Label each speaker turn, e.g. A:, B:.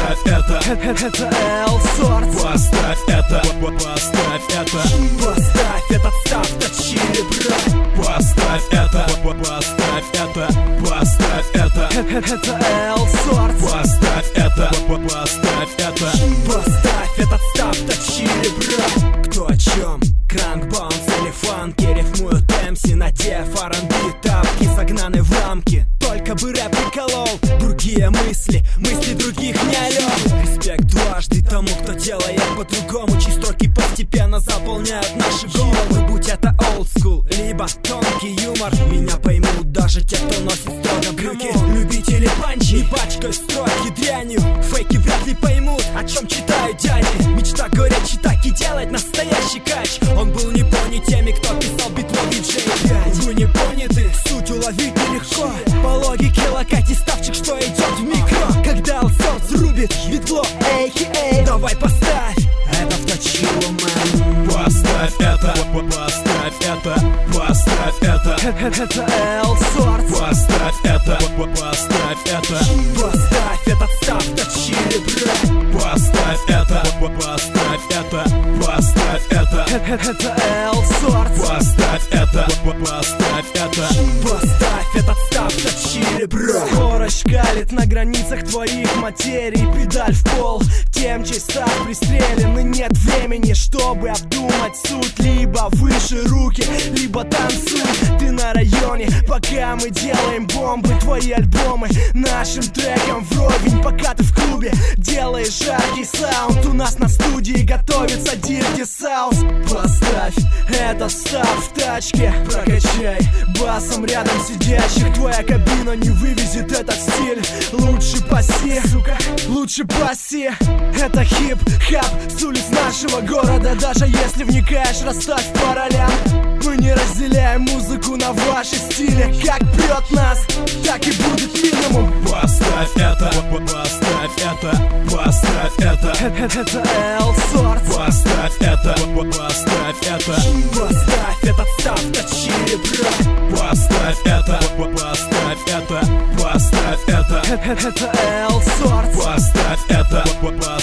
A: Поставь это,
B: это L-Swords.
A: поставь это, поставь это,
B: Поставь этот став, точили, брат.
A: поставь это, поставь это, поставь это,
B: Это L-Swords.
A: поставь это, поставь это,
B: Поставь этот став, точили, брат. Кто о чем? Кранк, баунс или фанки? Рифмуют MC на те R&B тапки, загнаны в рамки. Только бы рэп приколол, другие мысли, мысли других не алё. Респект дважды тому, кто делает по-другому, чьи строки постепенно заполняют наши головы. Будь это old school, либо тонкий юмор, меня поймут даже те, кто носит строго брюки. Любители панчи, пачкой строки дрянью, фейки вряд ли поймут, о чем читают дяди. Мечта горячий так и делать настоящий кач. Он был не понят теми, кто писал битловый J5. Вы не поняты, суть уловить нелегко. По логике локати ставчик, что идет в микро. Когда L-Swords рубит битло, a.k.a. Давай поставь это в точило, мэн.
A: поставь это, поставь это, поставь это,
B: Это L-Swords.
A: поставь это, поставь это,
B: Поставь этот став, точили, брат.
A: поставь это, поставь это, поставь это,
B: Это L-Swords.
A: поставь это, поставь это,
B: Поставь этот став, точили, брат. Скорость шкалит на границах твоих материй. Педаль в пол, тем, чей став пристрелен. И нет времени, чтобы обдумать суть. Либо выше руки, либо танцуй. Ты на районе, пока мы делаем бомбы. Твои альбомы нашим треком вровень. Пока ты в клубе делаешь жаркий саунд, у нас на студии готовится Dirty South. Поставь этот став в тачке, прокачай басом рядом сидящих. Твоя кабина не вывезет этот стиль. Лучше паси, сука, лучше паси. Это хип-хап с улиц нашего города. Даже если вникаешь, расставь по ролям. Мы не разделяем музыку на ваши стили. Как прет нас, так и будет минимум.
A: поставь это, поставь это, поставь это,
B: Это L-Swords.
A: поставь это, поставь это,
B: Поставь этот став, точили, брат.
A: поставь это, поставь это, поставь это,
B: Это L-Swords.
A: поставь это,